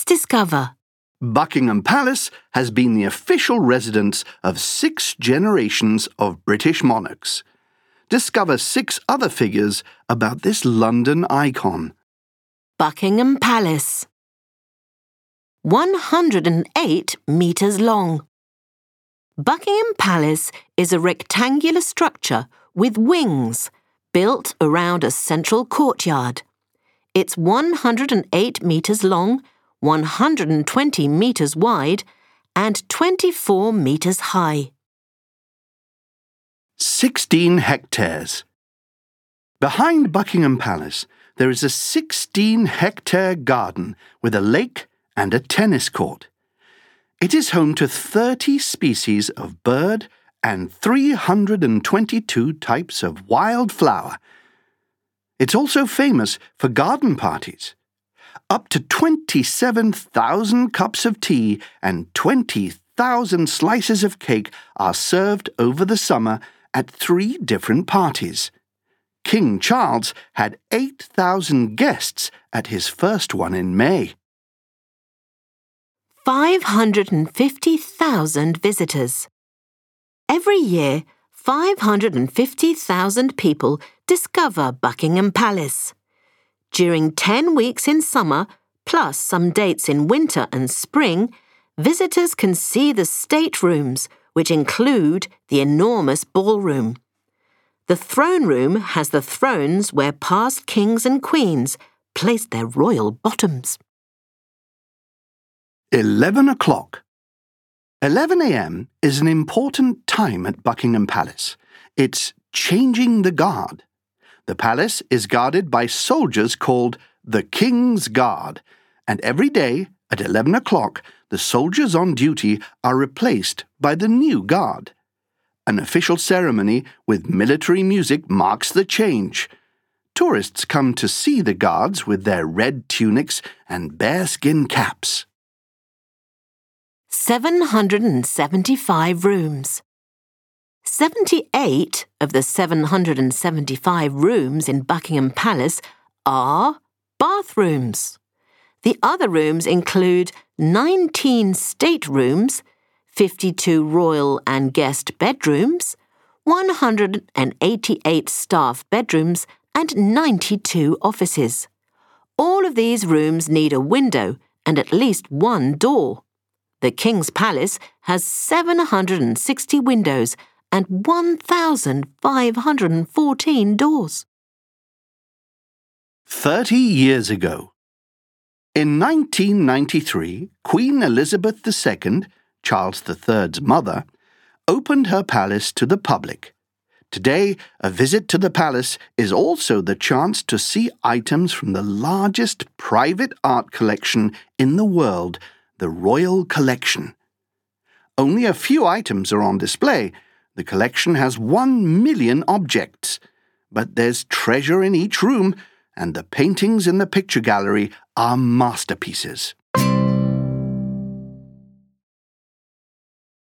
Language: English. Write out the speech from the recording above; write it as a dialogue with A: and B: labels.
A: Let's discover.
B: Buckingham Palace has been the official residence of 6 generations of British monarchs. Discover 6 other figures about this London icon.
A: Buckingham Palace. 108 metres long. Buckingham Palace is a rectangular structure with wings built around a central courtyard. It's 108 metres long, 120 metres wide, and 24 metres high.
B: 16 hectares. Behind Buckingham Palace, there is a 16-hectare garden with a lake and a tennis court. It is home to 30 species of bird and 322 types of wildflower. It's also famous for garden parties. Up to 27,000 cups of tea and 20,000 slices of cake are served over the summer at 3 different parties. King Charles had 8,000 guests at his first one in May.
A: 550,000 visitors. Every year, 550,000 people discover Buckingham Palace. During 10 weeks in summer, plus some dates in winter and spring, visitors can see the staterooms, which include the enormous ballroom. The throne room has the thrones where past kings and queens placed their royal bottoms.
B: 11 o'clock. 11 a.m. is an important time at Buckingham Palace. It's changing the guard. The palace is guarded by soldiers called the King's Guard, and every day at 11 o'clock, the soldiers on duty are replaced by the new guard. An official ceremony with military music marks the change. Tourists come to see the guards with their red tunics and bearskin caps.
A: 775 rooms. 78 of the 775 rooms in Buckingham Palace are bathrooms. The other rooms include 19 staterooms, 52 royal and guest bedrooms, 188 staff bedrooms, and 92 offices. All of these rooms need a window and at least one door. The King's Palace has 760 windows and 1,514 doors.
B: 30 years ago. In 1993, Queen Elizabeth II, Charles III's mother, opened her palace to the public. Today, a visit to the palace is also the chance to see items from the largest private art collection in the world, the Royal Collection. Only a few items are on display. The collection has 1 million objects, but there's treasure in each room, and the paintings in the picture gallery are masterpieces.